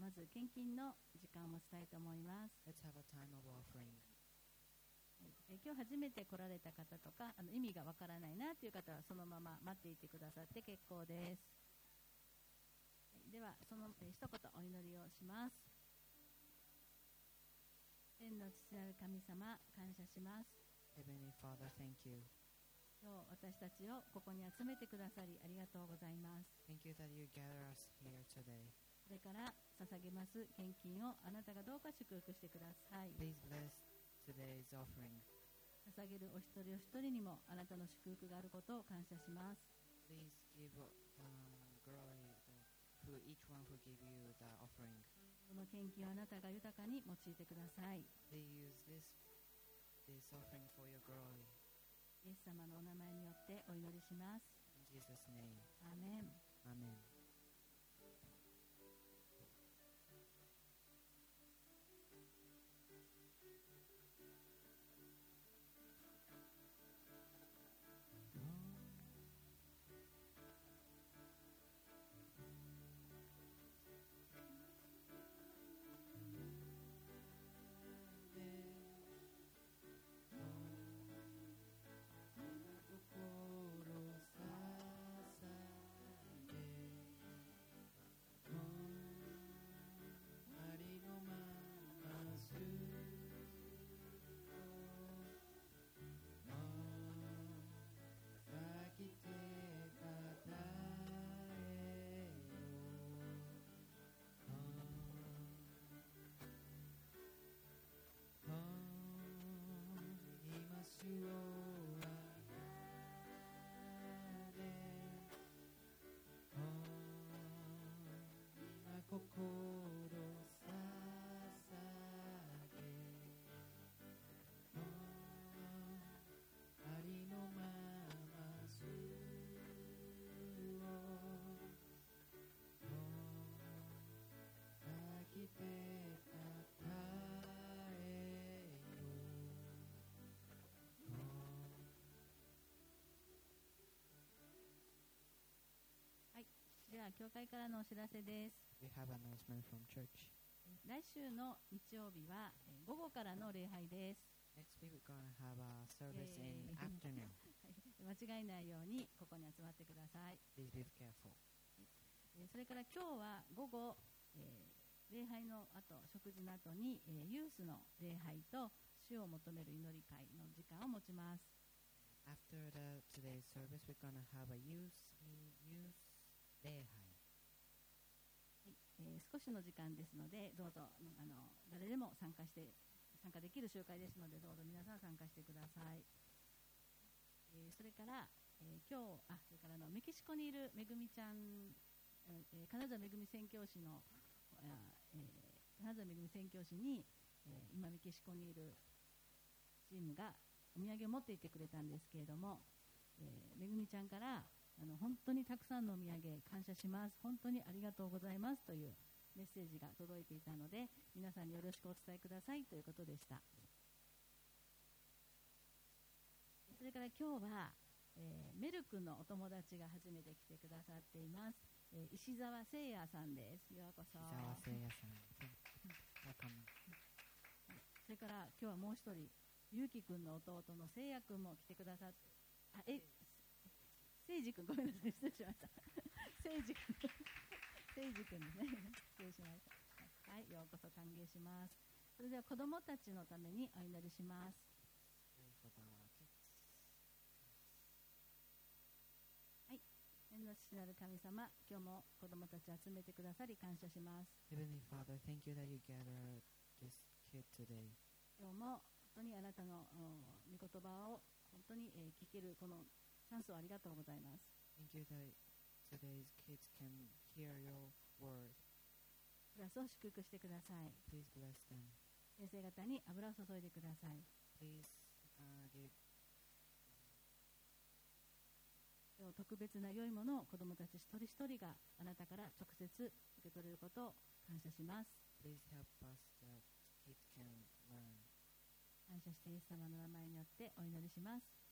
まず献金の時間を持ちたいと思います。 Let's have a time of offering. 今日初めて来られた方とか、意味がわからないなという方はそのまま待っていてくださって結構です。ではその一言お祈りをします。天の父なる神様、感謝します。 Heavenly Father, thank you. 今日私たちをここに集めてくださりありがとうございます。 Thank you that you gather us here today. これから捧げます献金をあなたがどうか祝福してください。 Please bless today's offering. 捧げるお一人お一人にもあなたの祝福があることを感謝します。 Please give glory to each one who give you the offering. この献金をあなたが豊かに用いてください。 Please use this offering for your glory. イエス様のお名前によってお祈りします。 In Jesus' name. アーメン。 Amen. はい、では教会からのお知らせです。 We have an announcement from church. 来週の日曜日は午後からの礼拝です。 Next week we're going to have a service in afternoon. 間違えないようにここに集まってください。 Please be careful. それから今日は午後、礼拝の後、食事の後に、ユースの礼拝と主を求める祈り会の時間を持ちます。 After today's service, we're going to have a youth 礼拝。 少しの時間ですので、どうぞ誰でも参加できる集会ですので、どうぞ皆さん参加してください。それから、今日それからメキシコにいるめぐみちゃん、金沢めぐみ宣教師の、金沢めぐみ宣教師に、今メキシコにいるチームがお土産を持っていってくれたんですけれども、めぐみちゃんから本当にたくさんのお土産感謝します、本当にありがとうございますというメッセージが届いていたので、皆さんによろしくお伝えくださいということでした。それから今日は、メルクのお友達が初めて来てくださっています。石澤誠也さんです。ようこそ。 石澤誠也さん。 それから今日はもう一人、ゆうきくんの弟の誠也くんも来てくださって、誠治くん、ごめんなさい、失礼しました。誠治くんですね。失礼しました。はい、ようこそ歓迎します。それでは子どもたちのためにお祈りします。はい、天の父なる神様、今日も子どもたちを集めてくださり感謝します。 Heavenly Father, thank you that you gather this kid today. 今日も本当にあなたの御言葉を本当に聞けるこのチャンスをありがとうございます。 Thank you that today's kids can hear your word. クラスを祝福してください。 Please bless them. 先生方に油を注いでください。 Please give 特別な良いものを子どもたち一人一人があなたから直接受け取れることを感謝します。 Please help us that kids can learn. 感謝してイエス様の名前によってお祈りします。